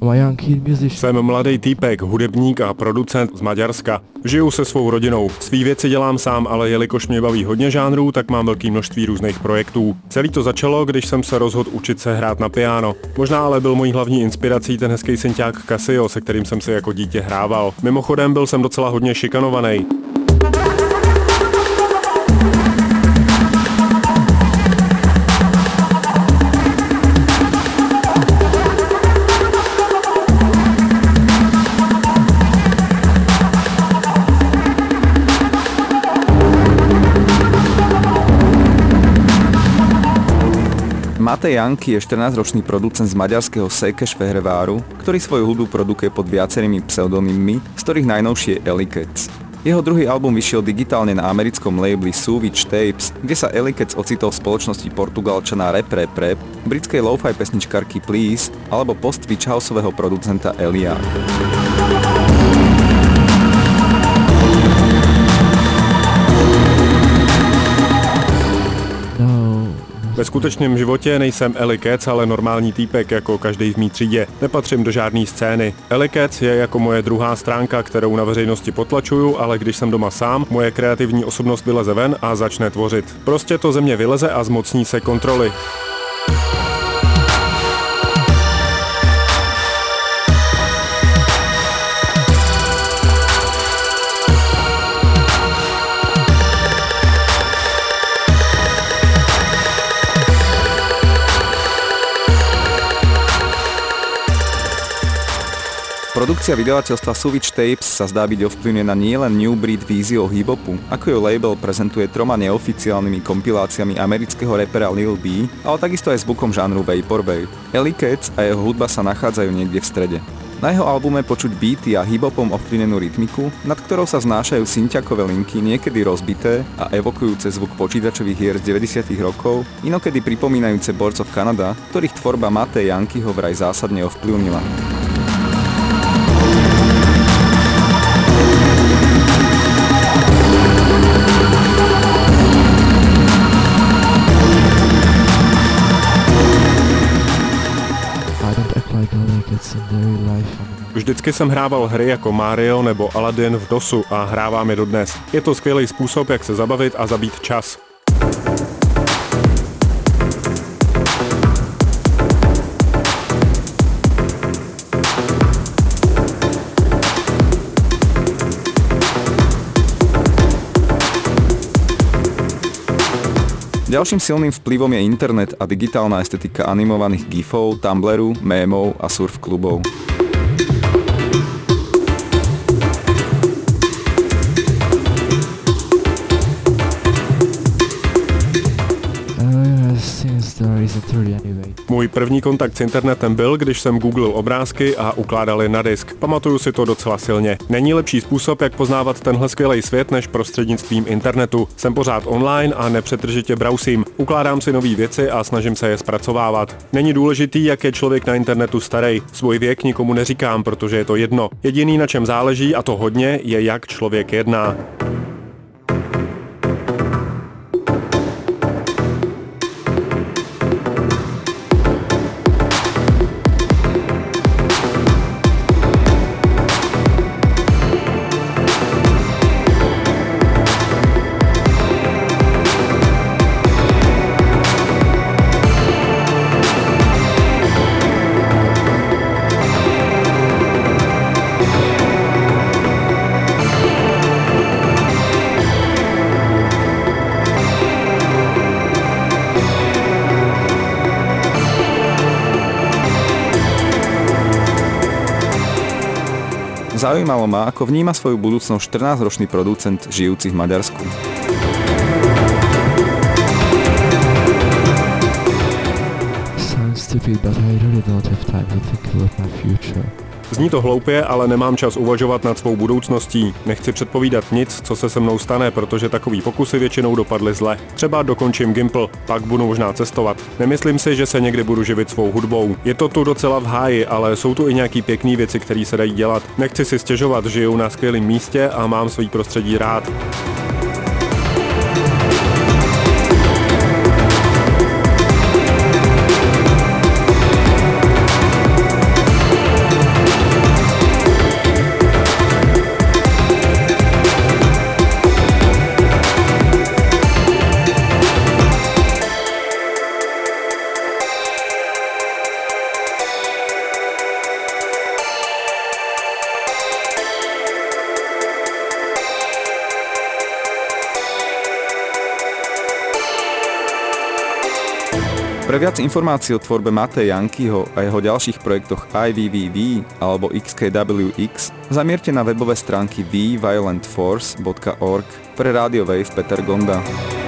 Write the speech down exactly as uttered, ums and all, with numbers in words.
Jsem mladý týpek, hudebník a producent z Maďarska. Žiju se svou rodinou. Svý věci dělám sám, ale jelikož mě baví hodně žánrů, tak mám velké množství různých projektů. Celý to začalo, když jsem se rozhodl učit se hrát na piano. Možná ale byl mojí hlavní inspirací ten hezký synťák Casio, se kterým jsem si jako dítě hrával. Mimochodem byl jsem docela hodně šikanovaný. Matej Janky je štrnásťročný producent z maďarského Székesfehérváru, ktorý svoju hudbu produkuje pod viacerými pseudonymmi, z ktorých najnovšie je Ellie Cats. Jeho druhý album vyšiel digitálne na americkom labeli Suvich Tapes, kde sa Ellie Cats ocitol v spoločnosti Portugalčana Rap Rap Rap, britskej lo-fi pesničkarky Please alebo post-twitch houseového producenta Elia. Ve skutečném životě nejsem Ellie Cats, ale normální týpek jako každý v mý třídě. Nepatřím do žádné scény. Ellie Cats je jako moje druhá stránka, kterou na veřejnosti potlačuju, ale když jsem doma sám, moje kreativní osobnost vyleze ven a začne tvořit. Prostě to ze mě vyleze a zmocní se kontroly. Produkcia vydavateľstva Suvich Tapes sa zdá byť ovplyvnená nielen New Breed víziou hip-hopu, ako ju label prezentuje troma neoficiálnymi kompiláciami amerického rapera Lil B, ale takisto aj zvukom žánru Vaporwave. Ellie Cats a jeho hudba sa nachádzajú niekde v strede. Na jeho albume počuť beaty a hip-hopom ovplyvnenú rytmiku, nad ktorou sa znášajú synťakové linky niekedy rozbité a evokujúce zvuk počítačových hier z deväťdesiatych rokov, inokedy pripomínajúce Boards of Canada, ktorých tvorba Matej Jankyho vraj zásadne ovplyvnila. Vždycky jsem hrával hry jako Mario nebo Aladdin v DOSu a hrávám je dodnes. Je to skvělý způsob, jak se zabavit a zabít čas. Ďalším silným vplyvom je internet a digitálna estetika animovaných gifov, Tumblru, mémov a surf klubov. Můj první kontakt s internetem byl, když jsem googlil obrázky a ukládal je na disk. Pamatuju si to docela silně. Není lepší způsob, jak poznávat tenhle skvělý svět, než prostřednictvím internetu. Jsem pořád online a nepřetržitě brousím. Ukládám si nové věci a snažím se je zpracovávat. Není důležitý, jak je člověk na internetu starý. Svůj věk nikomu neříkám, protože je to jedno. Jediný, na čem záleží, a to hodně, je, jak člověk jedná. Zaujímalo ma, ako vníma svoju budúcnosť štrnásťročný producent žijúci v Maďarsku. Sounds stupid, but I really don't have time to think about my future. Zní to hloupě, ale nemám čas uvažovat nad svou budoucností. Nechci předpovídat nic, co se se mnou stane, protože takový pokusy většinou dopadly zle. Třeba dokončím Gimple, pak budu možná cestovat. Nemyslím si, že se někdy budu živit svou hudbou. Je to tu docela v háji, ale jsou tu i nějaký pěkný věci, které se dají dělat. Nechci si stěžovat, žiju na skvělém místě a mám svý prostředí rád. Pre viac informácií o tvorbe Matej Jankyho a jeho ďalších projektoch I V V V alebo X K W X zamierte na webové stránky v violent force bodka org. Pre Radio Wave Peter Gonda.